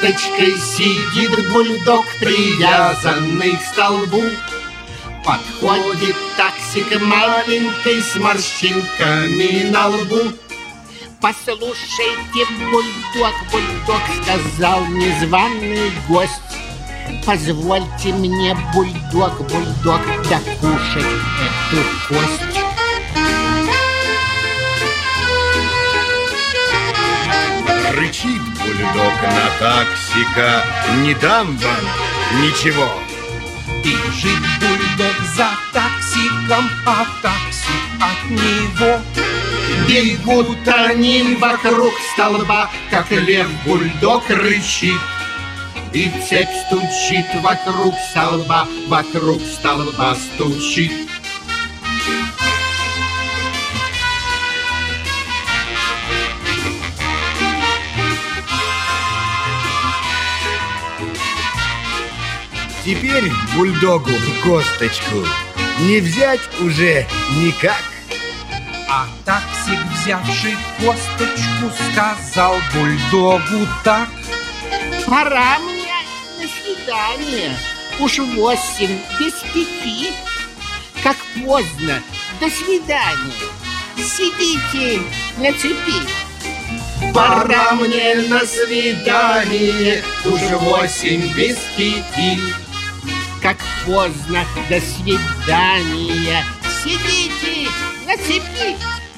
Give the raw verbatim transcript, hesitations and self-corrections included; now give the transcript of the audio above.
косточкой сидит бульдог, привязанный к столбу. Подходит таксик маленький с морщинками на лбу. Послушайте, бульдог, бульдог, сказал незваный гость, позвольте мне, бульдог, бульдог, докушать эту кость. Рычит бульдог на таксика: не дам вам ничего. Бежит бульдог за таксиком, а такси от него. Бегут они вокруг столба, как лев бульдог рычит. И цепь стучит вокруг столба, вокруг столба стучит. Теперь бульдогу косточку не взять уже никак. А таксик, взявший косточку, сказал бульдогу так: пора мне на свидание, уж восемь без пяти. Как поздно, до свидания, сидите на цепи. Пора мне на свидание, уж восемь без пяти. Как поздно, до свидания, сидите на цепи.